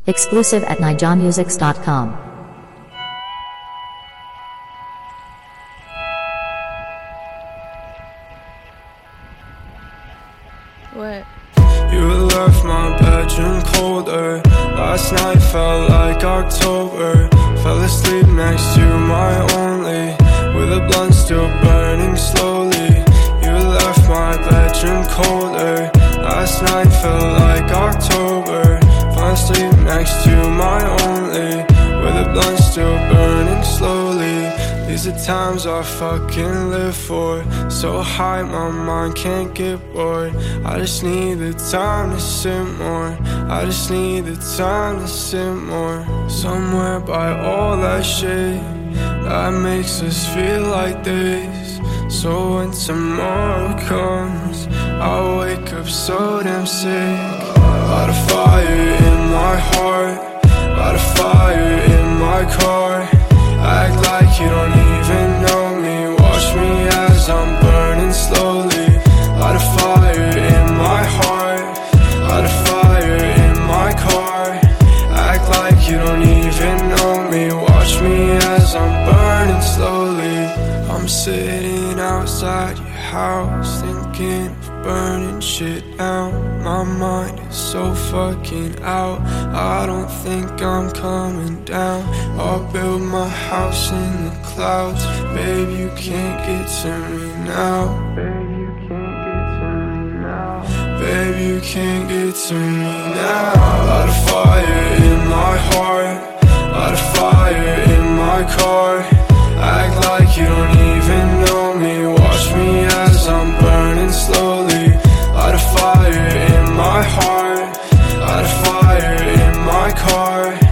Exclusive at nijamusics.com. What? You left my bedroom colder. Last night felt like October. Fell asleep next to my only, with a blunt still burning slowly. You left my bedroom colder. Last night felt like October. Fell asleep next to my only, with a blunt still burning slowly. These are times I fucking live for. So high my mind can't get bored. I just need the time to sit more. I just need the time to sit more. Somewhere by all that shit that makes us feel like this. So when tomorrow comes, I'll wake up so damn sick. Light a fire in my heart, light a fire in my car. Act like you don't even know me. Watch me as I'm burning slowly. Light a fire in my heart, light a fire in my car. Act like you don't even know me. Watch me as I'm burning slowly. I'm sitting outside your house, thinking of burning shit down. My mind is so fucking out. I don't think I'm coming down. I'll build my house in the clouds. Babe, you can't get to me now. Babe, you can't get to me now. Babe, you can't get to me now. Light a fire in my heart, light a fire in my car. Act like you don't even know me. Watch me as I'm burning slowly. Light a fire in my heart, light a fire in my car.